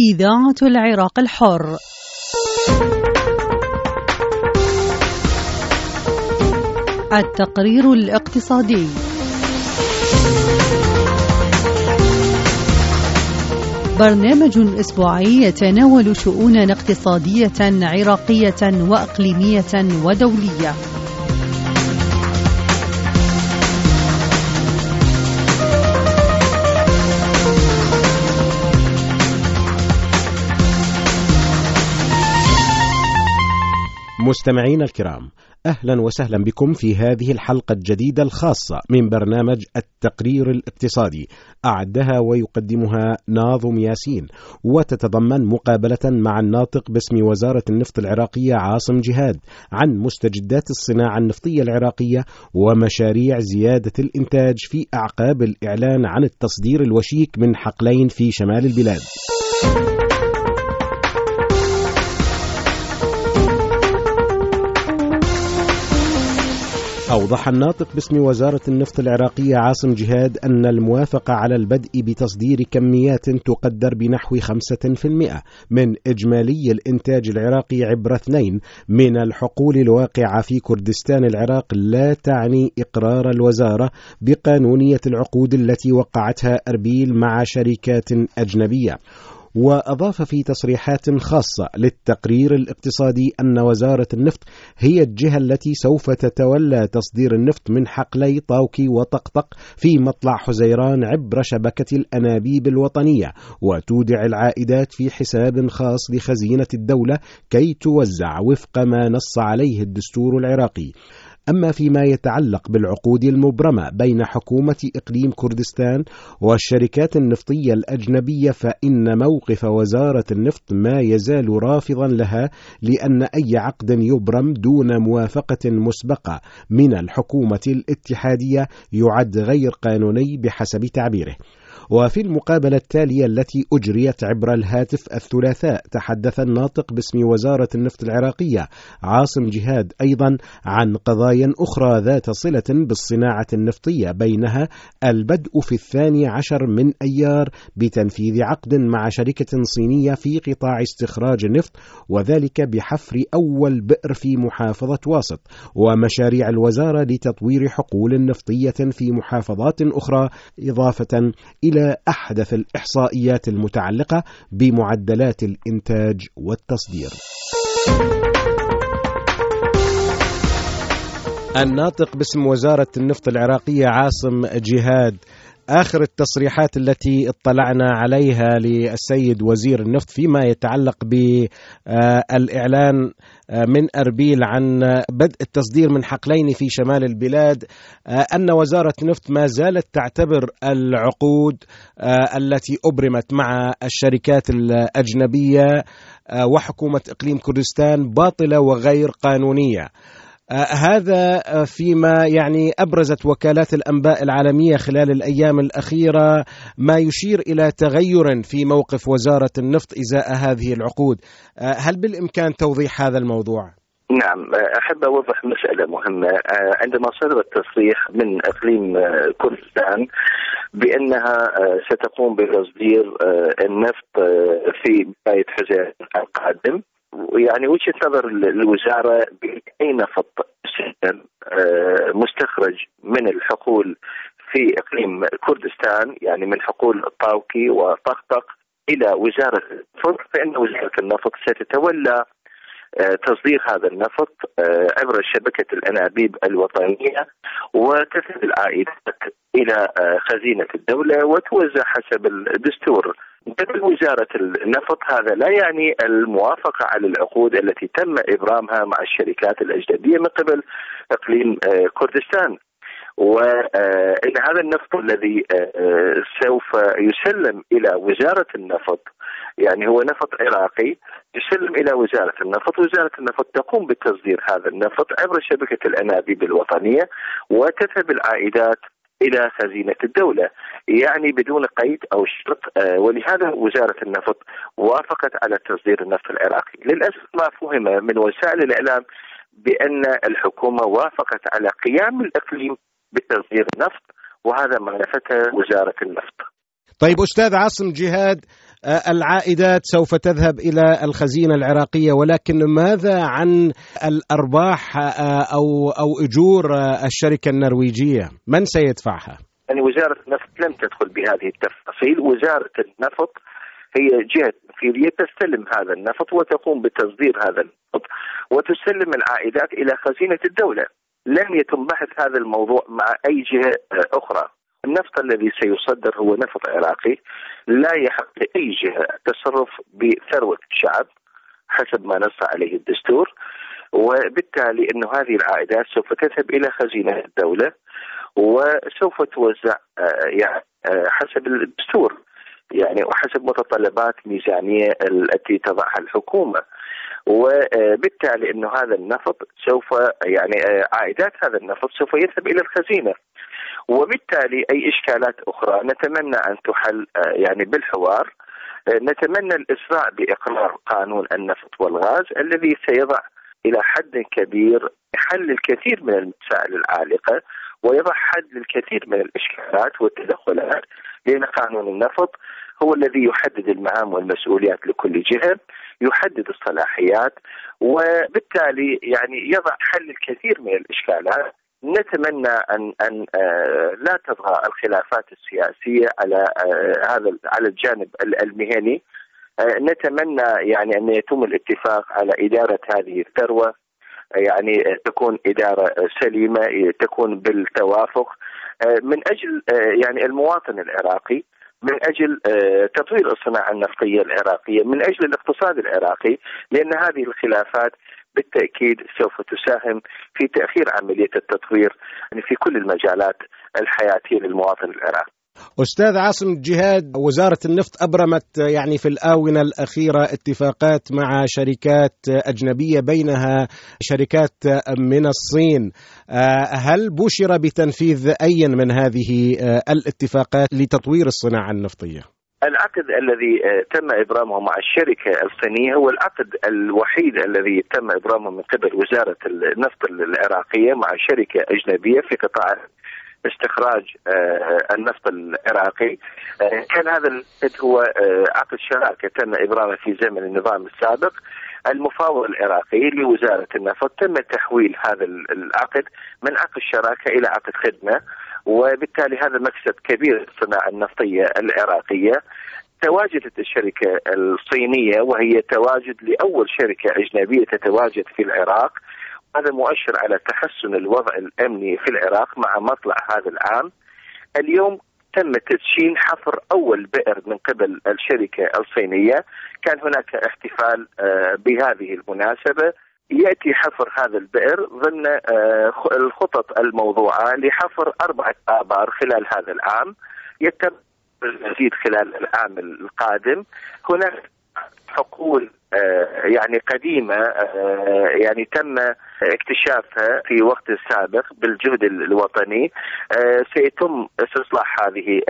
إذاعة العراق الحر. التقرير الاقتصادي. برنامج أسبوعي يتناول شؤونا اقتصادية عراقية وإقليمية ودولية. مستمعين الكرام، أهلا وسهلا بكم في هذه الحلقة الجديدة الخاصة من برنامج التقرير الاقتصادي، أعدها ويقدمها ناظم ياسين، وتتضمن مقابلة مع الناطق باسم وزارة النفط العراقية عاصم جهاد عن مستجدات الصناعة النفطية العراقية ومشاريع زيادة الإنتاج في أعقاب الإعلان عن التصدير الوشيك من حقلين في شمال البلاد. أوضح الناطق باسم وزارة النفط العراقية عاصم جهاد أن الموافقة على البدء بتصدير كميات تقدر بنحو 5% من إجمالي الإنتاج العراقي عبر 2 من الحقول الواقعة في كردستان العراق لا تعني إقرار الوزارة بقانونية العقود التي وقعتها أربيل مع شركات أجنبية. وأضاف في تصريحات خاصة للتقرير الاقتصادي أن وزارة النفط هي الجهة التي سوف تتولى تصدير النفط من حقلي طاوكي وطقطق في مطلع حزيران عبر شبكة الأنابيب الوطنية، وتودع العائدات في حساب خاص لخزينة الدولة كي توزع وفق ما نص عليه الدستور العراقي. أما فيما يتعلق بالعقود المبرمة بين حكومة إقليم كردستان والشركات النفطية الأجنبية، فإن موقف وزارة النفط ما يزال رافضا لها، لأن أي عقد يبرم دون موافقة مسبقة من الحكومة الاتحادية يعد غير قانوني بحسب تعبيره. وفي المقابلة التالية التي أجريت عبر الهاتف الثلاثاء، تحدث الناطق باسم وزارة النفط العراقية عاصم جهاد أيضا عن قضايا أخرى ذات صلة بالصناعة النفطية، بينها البدء في 12 من أيار بتنفيذ عقد مع شركة صينية في قطاع استخراج النفط، وذلك بحفر أول بئر في محافظة واسط، ومشاريع الوزارة لتطوير حقول نفطية في محافظات أخرى، إضافة إلى أحدث الإحصائيات المتعلقة بمعدلات الإنتاج والتصدير. الناطق باسم وزارة النفط العراقية عاصم جهاد، آخر التصريحات التي اطلعنا عليها للسيد وزير النفط فيما يتعلق بالإعلان من أربيل عن بدء التصدير من حقلين في شمال البلاد، أن وزارة النفط ما زالت تعتبر العقود التي أبرمت مع الشركات الأجنبية وحكومة إقليم كردستان باطلة وغير قانونية. هذا فيما يعني أبرزت وكالات الأنباء العالمية خلال الأيام الأخيرة ما يشير إلى تغير في موقف وزارة النفط إزاء هذه العقود. هل بالإمكان توضيح هذا الموضوع؟ نعم، أحب أوضح مسألة مهمة. عندما صدر التصريح من إقليم كردستان بأنها ستقوم بتصدير النفط في بداية حزيران القادم، يعني وجهة نظر الوزارة بأي نفط مستخرج من الحقول في إقليم كردستان، يعني من حقول الطاوكي وطقطق إلى وزارة النفط، فإن وزارة النفط ستتولى تصدير هذا النفط عبر شبكة الأنابيب الوطنية، وتذهب العائدات إلى خزينة الدولة وتوزع حسب الدستور. بدل وزارة النفط هذا لا يعني الموافقة على العقود التي تم إبرامها مع الشركات الأجنبية من قبل إقليم كردستان، وإن هذا النفط الذي سوف يسلم إلى وزارة النفط يعني هو نفط عراقي يسلم إلى وزارة النفط، وزارة النفط تقوم بتصدير هذا النفط عبر شبكة الأنابيب الوطنية وتذهب العائدات إلى خزينة الدولة، يعني بدون قيد أو شرط. ولهذا وزارة النفط وافقت على تصدير النفط العراقي. للأسف ما فهم من وسائل الإعلام بأن الحكومة وافقت على قيام الإقليم بتصدير النفط، وهذا ما نفته وزارة النفط. طيب أستاذ عاصم جهاد، العائدات سوف تذهب إلى الخزينة العراقية، ولكن ماذا عن الأرباح أو أجور الشركة النرويجية؟ من سيدفعها؟ يعني وزارة النفط لم تدخل بهذه التفاصيل. وزارة النفط هي جهة تنفيذية تستلم هذا النفط وتقوم بتصدير هذا النفط وتسلم العائدات إلى خزينة الدولة. لم يتم بحث هذا الموضوع مع أي جهة أخرى. النفط الذي سيصدر هو نفط عراقي، لا يحق لأي جهة التصرف بثروة الشعب حسب ما نص عليه الدستور، وبالتالي أن هذه العائدات سوف تذهب إلى خزينة الدولة وسوف توزع يعني حسب الدستور، يعني وحسب متطلبات ميزانية التي تضعها الحكومة. وبالتالي انه هذا النفط سوف يعني عائدات هذا النفط سوف يذهب الى الخزينة، وبالتالي اي اشكالات اخرى نتمنى ان تحل يعني بالحوار. نتمنى الاسراع باقرار قانون النفط والغاز الذي سيضع الى حد كبير حل الكثير من المسائل العالقة ويضع حد للكثير من الاشكالات والتدخلات، لان قانون النفط هو الذي يحدد المهام والمسؤوليات لكل جهة، يحدد الصلاحيات، وبالتالي يعني يضع حل الكثير من الإشكالات. نتمنى أن لا تطغى الخلافات السياسية على الجانب المهني. نتمنى يعني أن يتم الاتفاق على إدارة هذه الثروة، يعني تكون إدارة سليمة، تكون بالتوافق من أجل يعني المواطن العراقي، من أجل تطوير الصناعة النفطية العراقية، من أجل الاقتصاد العراقي، لأن هذه الخلافات بالتأكيد سوف تساهم في تأخير عملية التطوير يعني في كل المجالات الحياتية للمواطن العراقي. أستاذ عاصم جهاد، وزارة النفط أبرمت يعني في الآونة الأخيرة اتفاقات مع شركات أجنبية، بينها شركات من الصين. هل بشر بتنفيذ أي من هذه الاتفاقات لتطوير الصناعة النفطية؟ العقد الذي تم إبرامه مع الشركة الصينية هو العقد الوحيد الذي تم إبرامه من قبل وزارة النفط العراقية مع شركة أجنبية في قطاع استخراج النفط العراقي. كان هذا العقد هو عقد شراكة تم إبرامه في زمن النظام السابق. المفاوض العراقي لوزارة النفط تم تحويل هذا العقد من عقد شراكة إلى عقد خدمة، وبالتالي هذا مكسب كبير للصناعة النفطية العراقية. تواجدت الشركة الصينية وهي تواجد لأول شركة أجنبية تتواجد في العراق. هذا مؤشر على تحسن الوضع الأمني في العراق مع مطلع هذا العام. اليوم تم تدشين حفر أول بئر من قبل الشركة الصينية. كان هناك احتفال بهذه المناسبة. يأتي حفر هذا البئر ضمن الخطط الموضوعة لحفر 4 آبار خلال هذا العام، يتم المزيد خلال العام القادم. هناك حقول يعني قديمة يعني تم اكتشافها في وقت سابق بالجهد الوطني، سيتم استصلاح هذه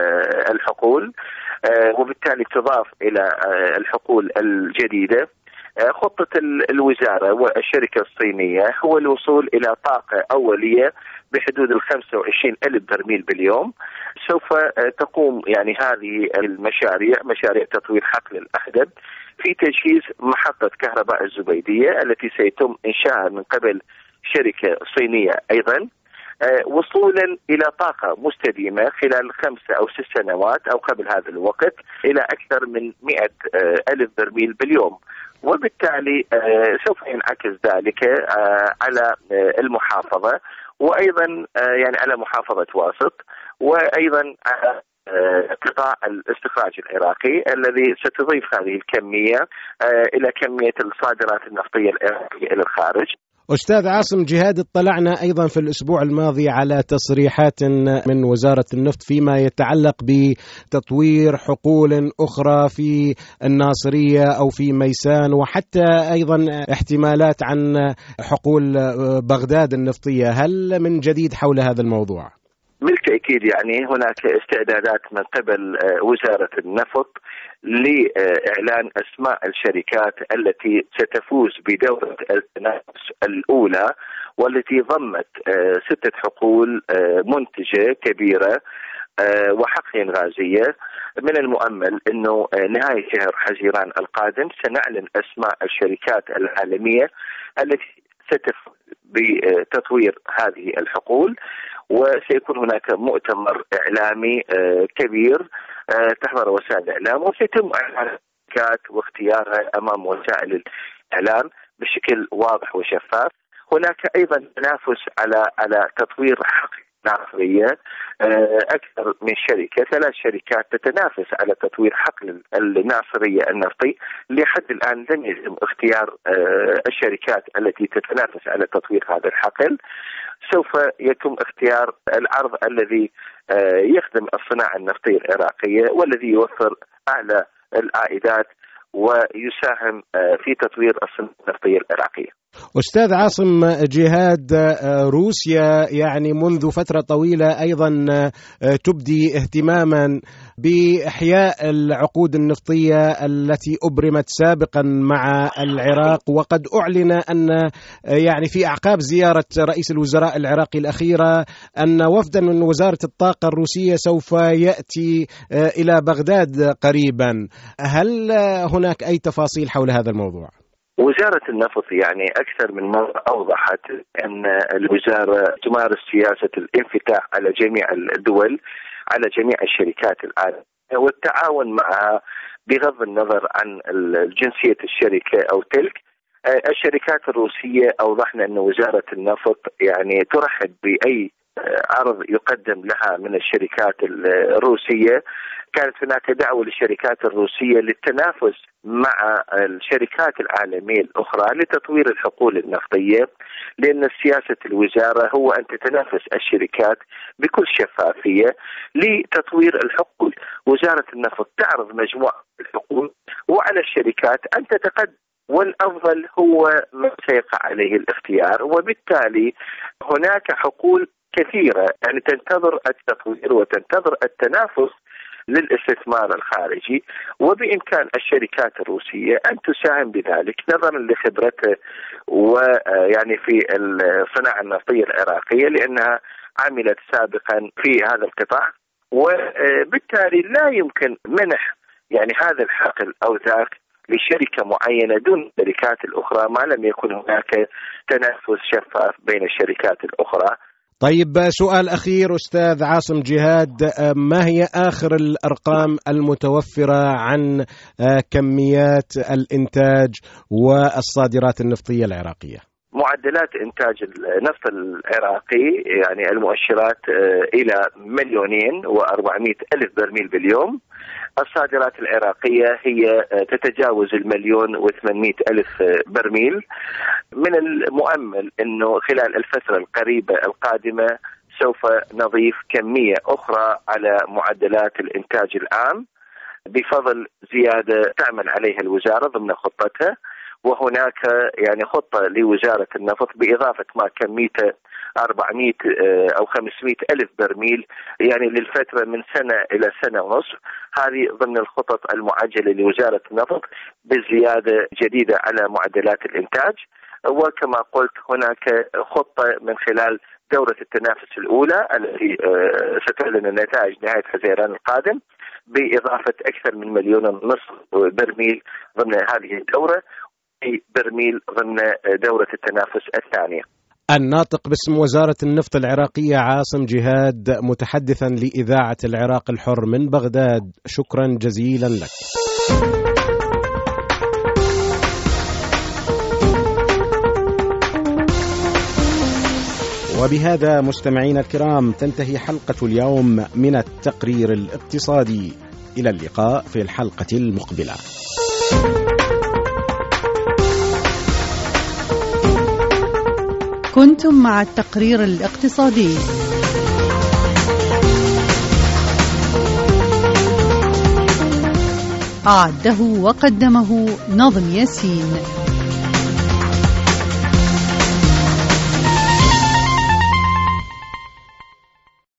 الحقول وبالتالي تضاف إلى الحقول الجديدة. خطة الوزارة والشركة الصينية هو الوصول إلى طاقة أولية بحدود 25,000 برميل باليوم. سوف تقوم يعني هذه المشاريع مشاريع تطوير حقل الأحدب في تجهيز محطة كهرباء الزبيدية التي سيتم إنشائها من قبل شركة صينية أيضا، وصولا إلى طاقة مستديمة خلال 5 أو 6 سنوات أو قبل هذا الوقت إلى أكثر من 100,000 برميل باليوم. وبالتالي سوف ينعكس ذلك على المحافظة وأيضا يعني على محافظة واسط وأيضا على قطاع الاستخراج العراقي الذي ستضيف هذه الكمية إلى كمية الصادرات النفطية العراقية إلى الخارج. أستاذ عاصم جهاد، اطلعنا أيضا في الأسبوع الماضي على تصريحات من وزارة النفط فيما يتعلق بتطوير حقول أخرى في الناصرية أو في ميسان، وحتى أيضا احتمالات عن حقول بغداد النفطية. هل من جديد حول هذا الموضوع؟ بالتأكيد يعني هناك استعدادات من قبل وزارة النفط لإعلان أسماء الشركات التي ستفوز بدورة التنافس الأولى، والتي ضمت 6 حقول منتجة كبيرة وحقل غازية. من المؤمل أنه نهاية شهر حزيران القادم سنعلن أسماء الشركات العالمية التي ستفعل بتطوير هذه الحقول، وسيكون هناك مؤتمر إعلامي كبير تحضر وسائل الإعلام، وسيتم إعلان الشركات واختيارها أمام وسائل الإعلام بشكل واضح وشفاف. هناك أيضا تنافس على تطوير حقل ناصرية، أكثر من شركة، 3 شركات تتنافس على تطوير حقل الناصرية النفطي. لحد الآن لم يتم اختيار الشركات التي تتنافس على تطوير هذا الحقل. سوف يتم اختيار العرض الذي يخدم الصناعة النفطية العراقية والذي يوفر أعلى العائدات ويساهم في تطوير الصناعة النفطية العراقية. أستاذ عاصم جهاد، روسيا يعني منذ فترة طويلة أيضا تبدي اهتماما بإحياء العقود النفطية التي أبرمت سابقا مع العراق، وقد أعلن أن يعني في أعقاب زيارة رئيس الوزراء العراقي الأخيرة أن وفدا من وزارة الطاقة الروسية سوف يأتي إلى بغداد قريبا. هل هناك أي تفاصيل حول هذا الموضوع؟ وزارة النفط يعني أكثر من مرة أوضحت أن الوزارة تمارس سياسة الانفتاح على جميع الدول، على جميع الشركات العالمية، والتعاون معها بغض النظر عن جنسية الشركة أو تلك. الشركات الروسية أوضحنا أن وزارة النفط يعني ترحب بأي عرض يقدم لها من الشركات الروسية. كانت هناك دعوة للشركات الروسية للتنافس مع الشركات العالمية الأخرى لتطوير الحقول النفطية، لأن سياسة الوزارة هو أن تتنافس الشركات بكل شفافية لتطوير الحقول. وزارة النفط تعرض مجموعة الحقول وعلى الشركات أن تتقدم، والأفضل هو ما سيقع عليه الاختيار. وبالتالي هناك حقول كثيرة يعني تنتظر التطوير وتنتظر التنافس للاستثمار الخارجي، وبإمكان الشركات الروسية أن تساهم بذلك نظرا لخبرتها ويعني في الصناعة النفطية العراقية، لأنها عملت سابقا في هذا القطاع. وبالتالي لا يمكن منح يعني هذا الحقل أو ذاك لشركة معينة دون الشركات الأخرى ما لم يكن هناك تنافس شفاف بين الشركات الأخرى. طيب، سؤال أخير أستاذ عاصم جهاد، ما هي آخر الأرقام المتوفرة عن كميات الإنتاج والصادرات النفطية العراقية؟ معدلات إنتاج النفط العراقي يعني المؤشرات إلى 2,400,000 برميل باليوم. الصادرات العراقية هي تتجاوز 1,800,000 برميل. من المؤمل أنه خلال الفترة القريبة القادمة سوف نضيف كمية أخرى على معدلات الإنتاج العام بفضل زيادة تعمل عليها الوزارة ضمن خطتها. وهناك يعني خطة لوزارة النفط بإضافة ما كميته 400 أو 500 ألف برميل يعني للفترة من سنة إلى سنة ونصف. هذه ضمن الخطط المعجلة لوزارة النفط بزيادة جديدة على معدلات الإنتاج. وكما قلت هناك خطة من خلال دورة التنافس الأولى التي ستعلن النتائج نهاية حزيران القادم بإضافة أكثر من 1.5 مليون برميل ضمن هذه الدورة، برميل ضمن دورة التنافس الثانية. الناطق باسم وزارة النفط العراقية عاصم جهاد، متحدثا لإذاعة العراق الحر من بغداد، شكرا جزيلا لك. وبهذا مستمعينا الكرام تنتهي حلقة اليوم من التقرير الاقتصادي. إلى اللقاء في الحلقة المقبلة. كنتم مع التقرير الاقتصادي. أعده وقدمه نظم ياسين.